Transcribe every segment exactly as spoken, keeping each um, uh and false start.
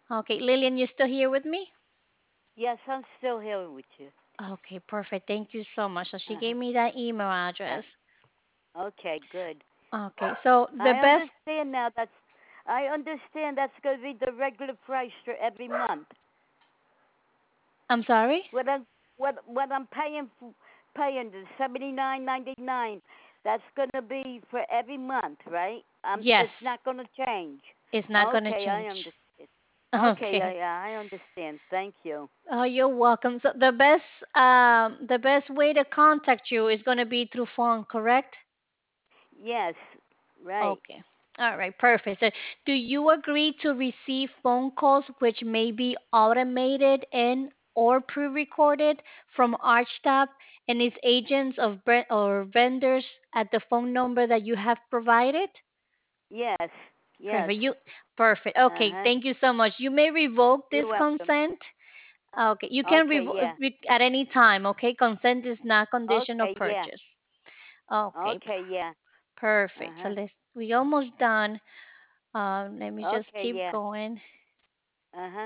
Okay, Lillian, you still here with me? Yes, I'm still here with you. Okay, perfect. Thank you so much. So she Uh-huh. gave me that email Uh, address. okay, good. Okay, so the I best, understand now. That's I understand that's going to be the regular price for every month. I'm sorry? What I'm what what I'm paying for, paying the seventy nine ninety nine. That's going to be for every month, right? Um, it's Yes, not going to change. it's not going to Okay, I change. understand. Okay, yeah, Okay. yeah, I understand. Thank you. Oh, you're welcome. So the best, um, the best way to contact you is going to be through phone, correct? Yes, right. Okay. All right, perfect. So, do you agree to receive phone calls which may be automated and or pre-recorded from ArchTap and its agents of bre- or vendors at the phone number that you have provided? Yes, yes. Perfect. You perfect. Uh Okay, huh. thank you so much. You may revoke You're this welcome. consent. Okay, you can Okay, revoke yeah. at any time. Okay, consent is not condition of Okay, yeah. purchase. Okay, Okay, yeah. Uh perfect. So huh. let's we almost done. Um, let me just Okay, keep yeah. going. Uh huh.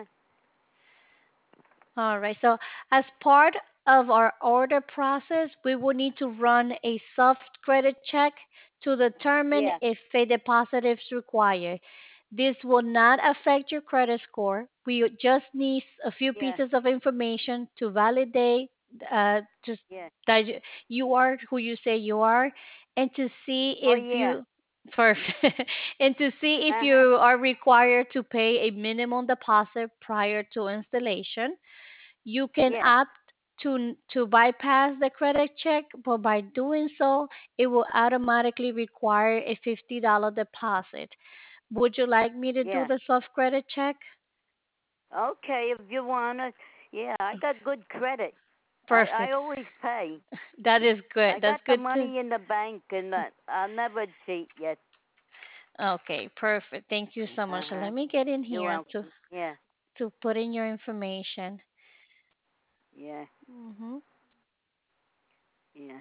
All right. So, as part of our order process, we will need to run a soft credit check to determine Yeah, if a deposit is required. This will not affect your credit score. We just need a few yeah, pieces of information to validate uh, just yeah. that you you are who you say you are, and to see Oh, if yeah. you perfect and to see if Uh huh. you are required to pay a minimum deposit prior to installation. You can Yeah, opt to to bypass the credit check, but by doing so, it will automatically require a fifty dollars deposit. Would you like me to do yeah. the soft credit check? Okay, if you wanna. Yeah, I got good credit. I I Perfect. always pay. That is I good. That's got the good to. money in the bank, and uh, I'll never cheat yet. Okay, perfect. Thank you so Uh much. So huh. let me get in You're here to welcome. Yeah, to put in your information. yeah, hmm yeah.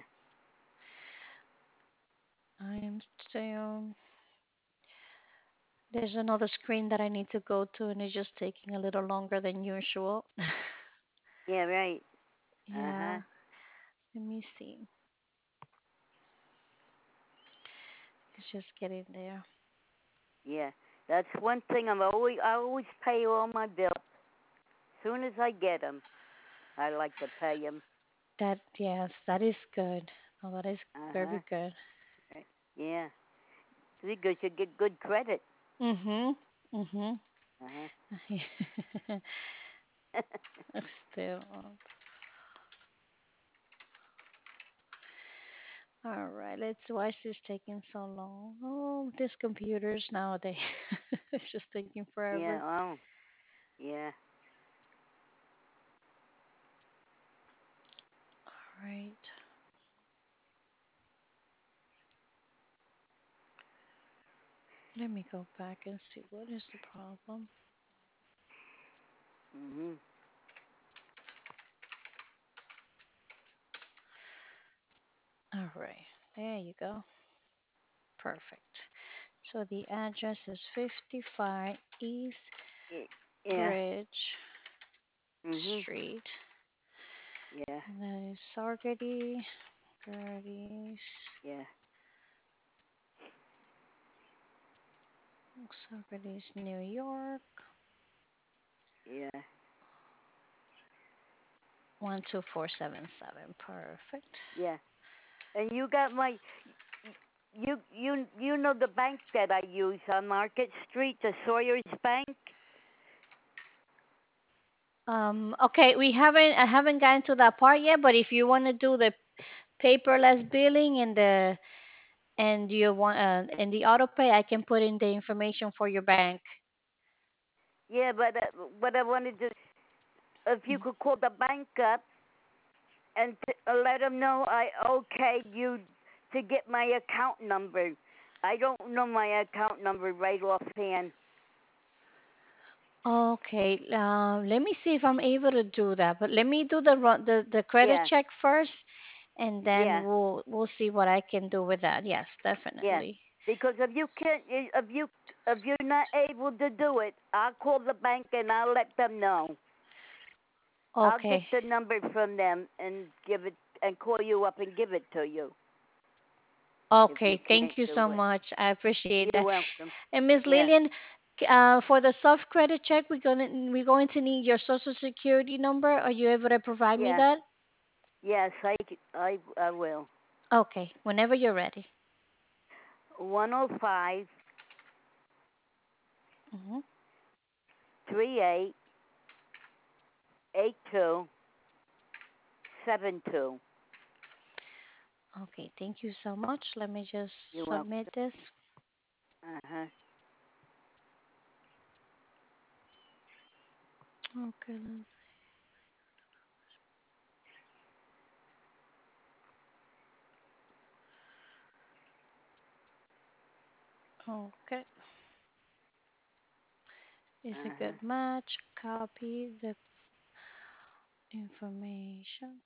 I am still. There's another screen that I need to go to, and it's just taking a little longer than usual. Yeah, right. Uh huh. Yeah, let me see. It's just getting there. Yeah. That's one thing. I'm always I always pay all my bills soon as I get them. I like to pay them. That, yes, that is good. Oh, that is Uh very huh. good. Yeah. Because you get good credit. Mm-hmm. Mm-hmm. Uh huh. Still up. All right, let's. Why is this taking so long? Oh, these computers nowadays. It's just taking Yeah. forever. Oh. Yeah. All right. Let me go back and see what is the problem. Mhm. All right. There you go. Perfect. So the address is fifty-five East Yeah. Bridge Mhm. Street. Yeah. And that is Saugerty, Gertie's, Yeah. Saugerties, New York, Yeah. one two four seven seven. Perfect. Yeah. And you got my you you you know the bank that I use on Market Street, the Sawyer's Bank. Um, okay, we haven't I haven't gotten to that part yet, but if you want to do the paperless billing and the and you want uh, and the auto pay, I can put in the information for your bank. Yeah, but uh, what I wanted to, if you could call the bank up and t- uh, let them know I okay you to get my account number. I don't know my account number right offhand. Okay, uh, let me see if I'm able to do that. But let me do the run, the the credit Yeah, check first, and then yeah, we'll we'll see what I can do with that. Yes, yeah. definitely. Because if you can't, if you if you're not able to do it, I'll call the bank and I'll let them know. I'll get Okay. the number from them and give it and call you up and give it to you if you Okay, can't thank you so do it. much. I appreciate You're that. welcome. And Miss Yeah, Lillian, c- uh, for the soft credit check, we're gonna we're going to need your social security number. Are you able to provide me yeah, that? yes, I, I, I will. Okay, whenever you're ready. One zero five Hmm. three eight eight two seven two. Okay, thank you so much. Let me just You're welcome. submit this. Uh huh. Okay. let's- Okay, is a Uh huh. good match. Copy the information.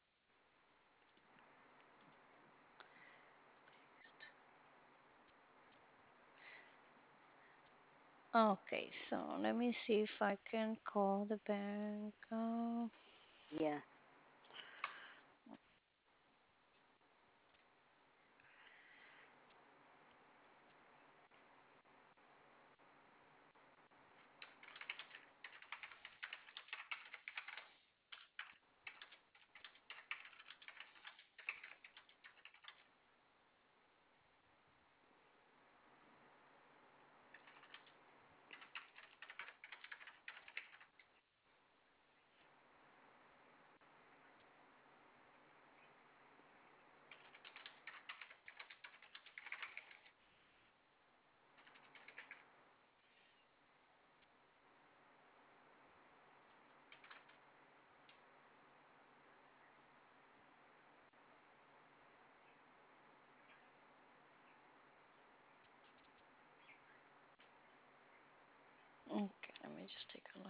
Okay, so let me see if I can call the bank. Uh, Yeah. okay, let me just take a look.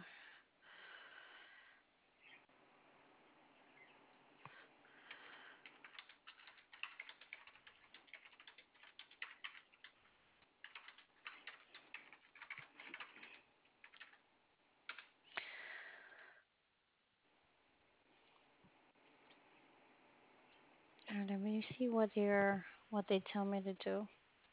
Uh, let me see what they're what they tell me to do.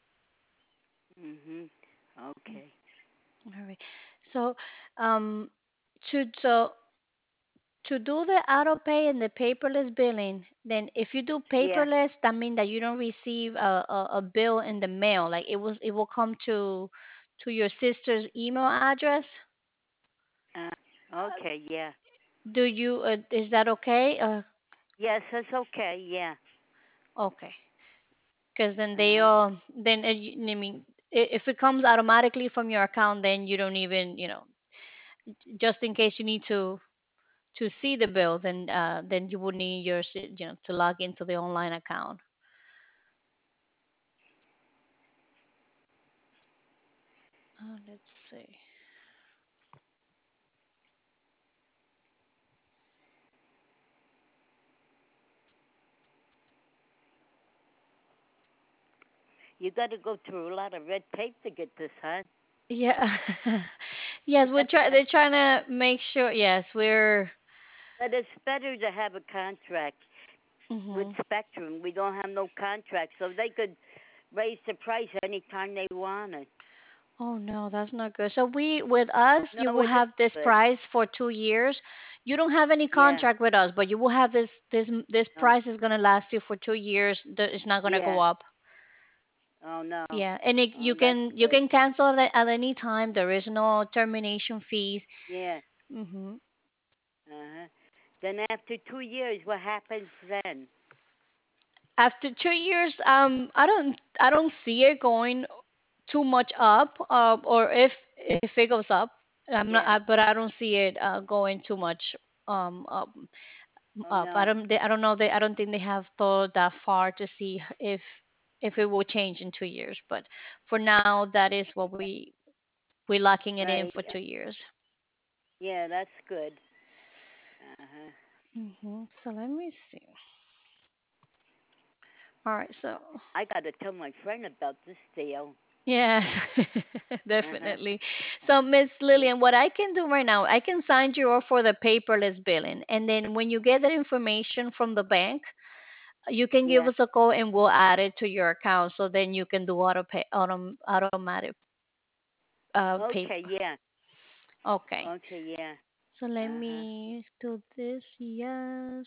Mhm. Mm, Okay. all right. So, um, to so to do the auto pay and the paperless billing, then if you do Yeah. paperless, that means that you don't receive a, a, a bill in the mail. Like it was, it will come to to your sister's email address. Uh, okay. Yeah. Do you? Uh, is that okay? Uh, Yes, that's okay. Yeah. okay. Because then they Uh, uh then uh, you- I mean, i- if it comes automatically from your account, then you don't even, you know, just in case you need to to see the bill, then uh then you would need your s- you know, to log into the online account. Uh, let's see. you got to go through a lot of red tape to get this, huh? Yeah. Yes, we're try they're trying to make sure. Yes, we're. But it's better to have a contract with Hmm. Spectrum. We don't have no contract, so they could raise the price anytime they wanted. Oh no, that's not good. So we, with us, No, you will it is have this good. price for two years. You don't have any Yeah. contract with us, but you will have this this this No. price is gonna last you for two years. The- It's not gonna go Yeah. up. Oh no. Yeah, and it, Oh, you that's can you good. can cancel it at any time. There is no termination fees. Yeah. Hmm. Uh huh. Then after two years, what happens then? After two years, um, I don't I don't see it going too much up. Uh, or if if it goes up, I'm not. Yeah. I, but I don't see it uh, going too much um up. Oh Up. I no. don't. They, I don't know. They. I don't think they have thought that far to see if if it will change in two years. But for now, that is what we we're locking it in Right. for two years. Yeah, that's good. Uh huh. Hmm. So let me see. All right. So I got to tell my friend about this deal. Yes, Uh-huh. definitely. So, Miss Yeah. Lillian, what I can do right now, I can sign you up for the paperless billing, and then when you get that information from the bank, you can give Yeah. us a call and we'll add it to your account. So then you can do auto pay, autom, automatic uh, pay. Okay, yeah. Okay. Okay, yeah. So let Uh-huh. me do this. Yes.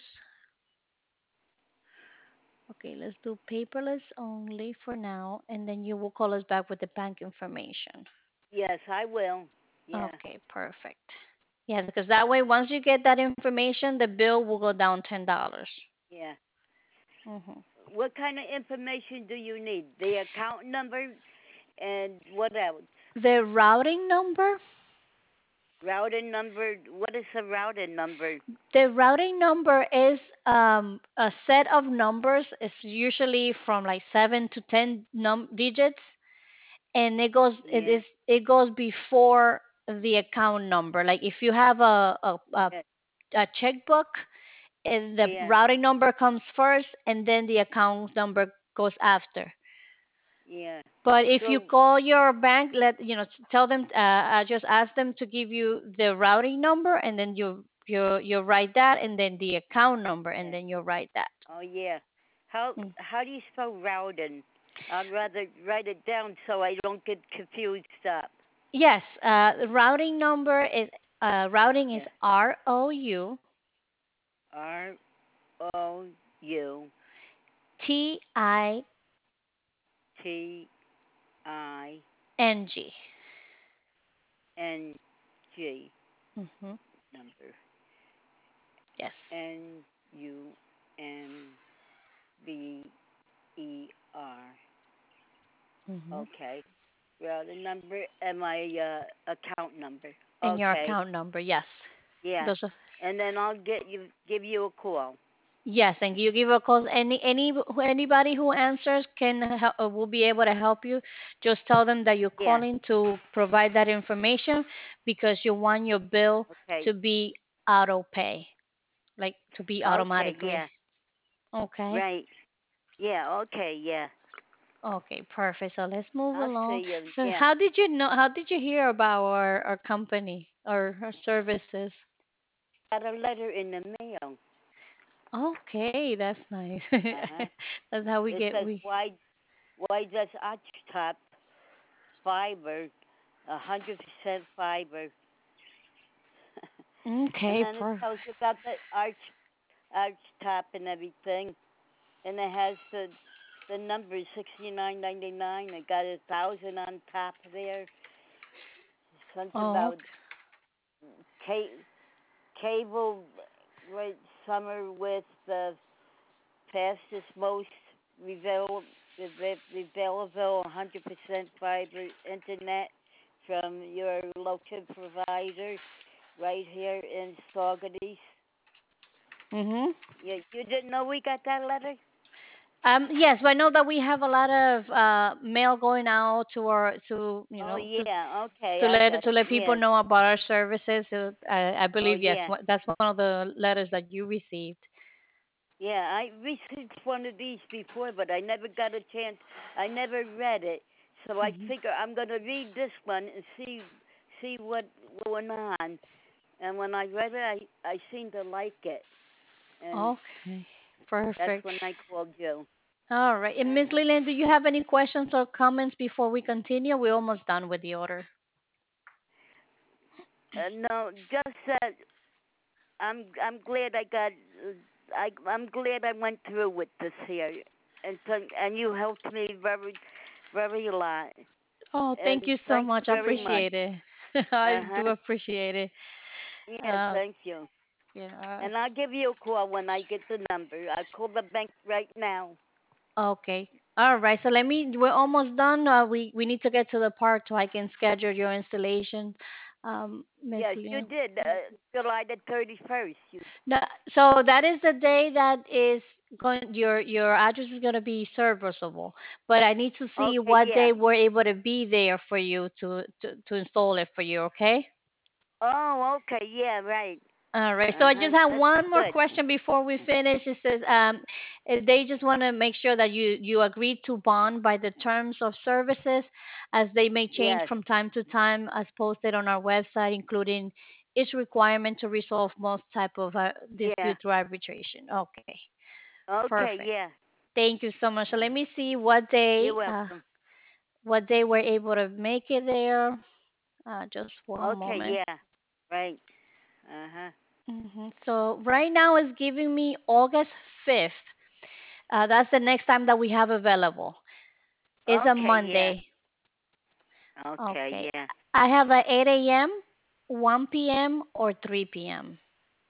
Okay, let's do paperless only for now, and then you will call us back with the bank information. Yes, I will. Yeah. Okay, perfect. Yeah, because that way, once you get that information, the bill will go down ten dollars. Yeah. Mm-hmm. What kind of information do you need? The account number and what else? The routing number, Routing number. What is a routing number? the routing number is um, a set of numbers. It's usually from like seven to ten num digits, and it goes it Yeah. is it goes before the account number. Like if you have a a, a, Yeah. a checkbook, and the Yeah. routing number comes first, and then the account number goes after. Yeah. But if you So, call your bank, let you know, tell them, uh, uh, just ask them to give you the routing number, and then you you you write that, and then the account number, and yeah. then you write that. Oh yeah. How Mm. how do you spell routing? I'd rather write it down so I don't get confused up. Yes, uh, the routing number is uh, routing is Yeah. R O U R O U T I T I N G. N G Mm-hmm. number. Yes. N U M B E R. Mm-hmm. Okay. Well, the number and my uh, account number. And your Okay. account number, yes. Yeah. Those are And then I'll get you give you a call. yes, and you give a call. Any any anybody who answers can help, uh, will be able to help you. Just tell them that you're Yeah. calling to provide that information because you want your bill Okay. to be auto pay, like to be Okay. automatically. Yeah. Okay. Right. Yeah. Okay. Yeah. Okay, perfect. So let's move I'll along. see you. So Yeah. how did you know? How did you hear about our our company or our services? Got a letter in the mail. Okay, that's nice. Uh huh. That's how we It get says we. why why does Top fiber, a hundred percent fiber, and Okay, then it perfect. tells you about the arch arch top and everything, and it has the the number sixty nine ninety nine. It got a thousand on top there. Something Oh, about ca- cable right summer with the fastest most reveal available one hundred percent fiber internet from your local provider right here in Saugerties. mhm. You you didn't know we got that letter? Um, yes, but I know that we have a lot of uh, mail going out to our to you Oh know to yeah, okay, to I let got to let people yeah. know about our services. So I, I Oh believe yes, yeah, wha- that's one of the letters that you received. yeah. I received one of these before, but I never got a chance. I never read it, so I Mhm. figure I'm gonna read this one and see see what's going on. And when I read it, I I seemed to like it, and Okay, that's perfect. when I called you. All right, and Miss Uh-huh. Leland, do you have any questions or comments before we continue? We're almost done with the order. Uh, no, just that I'm I'm glad I got uh, I I'm glad I went through with this here, and th- and you helped me very very a lot, Oh, and thank you so thank much. you I very much. appreciate it. Uh I do huh. appreciate it. Yeah, Uh, thank you. yeah. And I'll give you a call when I get the number. I'll call the bank right now. Okay. All right. So let me. We're almost done. Uh, we we need to get to the part so I can schedule your installation, um, Miss Yes, you Leah. did. Uh, July the thirty first. You No, so that is the day that is going. Your your address is going to be serviceable, but I need to see okay? what Yeah. day we're able to be there for you to to to install it for you. Okay. Oh, okay. Yeah, right. All right. So Uh I huh. just have That's one more good. question before we finish. It says um, eh, they just want to make sure that you you agree to bond by the terms of services, as they may change Yes. from time to time, as posted on our website, including its requirement to resolve most type of uh, Yeah. dispute through arbitration. Okay. Okay. Perfect. Yeah. Thank you so much. So let Uh-huh. me see what day You're uh, welcome. what day we're able to make it there. Uh, just one Okay. moment. Yeah. Right. Uh huh. hmm So right now it's giving me August fifth. Uh, that's the next time that we have available. It's a Okay. Yeah. Monday. Okay. Okay. Yeah. I have a eight a m, one p m, or three p m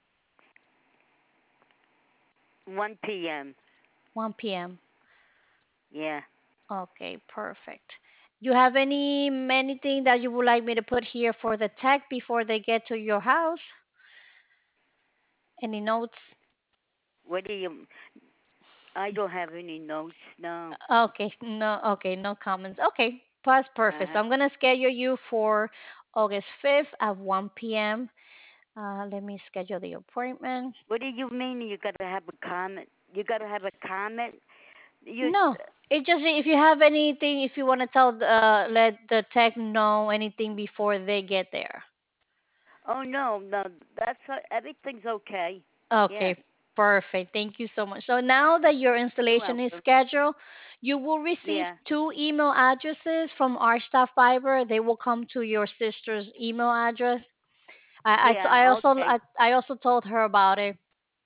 one p m. one p m. Yeah. Okay, perfect. You have any anything that you would like me to put here for the tech before they get to your house? Any notes? What do you? I don't have any notes. No. Okay, no, okay, no comments. Okay, that's Uh perfect. So huh. I'm gonna schedule you for August fifth at one p m. Uh, let me schedule the appointment. What do you mean? You gotta have a comment. You gotta have a comment. You. No, it just if you have anything, if you want to tell, uh, let the tech know anything before they get there. Oh no, no. That's uh, everything's okay. Yeah. Okay, perfect. Thank you so much. So now that your You're installation is welcome. scheduled, you will receive Yeah. two email addresses from our staff fiber. They will come to your sister's email address. I, I, I Yeah. also Okay. I, I also told her about it.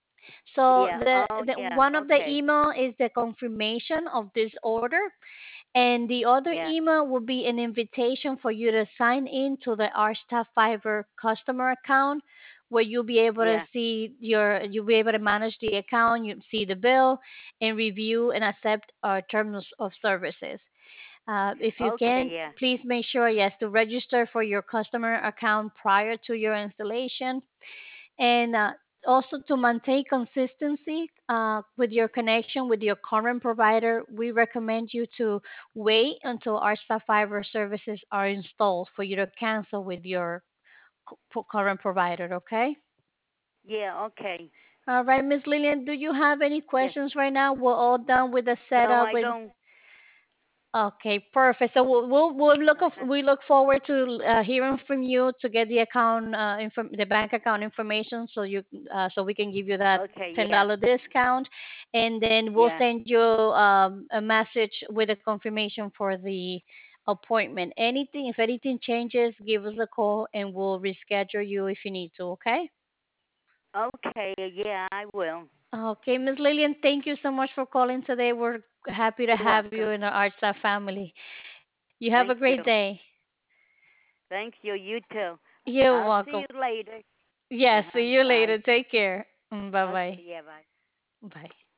So Yeah. the, Oh the yeah. one of the Okay. email is the confirmation of this order, and the other Yeah. email will be an invitation for you to sign in to the Archstaff Fiber customer account, where you'll be able to Yeah. see your you'll be able to manage the account, you see the bill, and review and accept our terms of services. Uh, if you Okay. can, Yeah. please make sure, yes, to register for your customer account prior to your installation, and uh, also to maintain consistency uh, with your connection with your current provider. We recommend you to wait until our Star Fiber services are installed for you to cancel with your cu- current provider. Okay. Yeah. Okay. All right, Miss Lillian, do you have any Yeah. questions right now? We're all done with the No, setup I with. don't. Okay, perfect. So we'll we'll, we'll look of, Uh-huh. we look forward to uh, hearing from you to get the account uh, inform the bank account information, so you uh, so we can give you that Okay. ten Yeah. dollar discount, and then we'll Yeah. send you um, a message with a confirmation for the appointment. Anything, if anything changes, give us a call and we'll reschedule you if you need to. Okay. Okay. Yeah, I will. Okay, Miss Lillian, thank you so much for calling today. We're happy to You're have you welcome. in our Art Staff family. You have a Thank great you. day. Thank you. You too. You're I'll see welcome. you later. Uh Yes, see huh. you Bye. later. Take care. Bye Okay. bye. Yeah. Bye. Bye.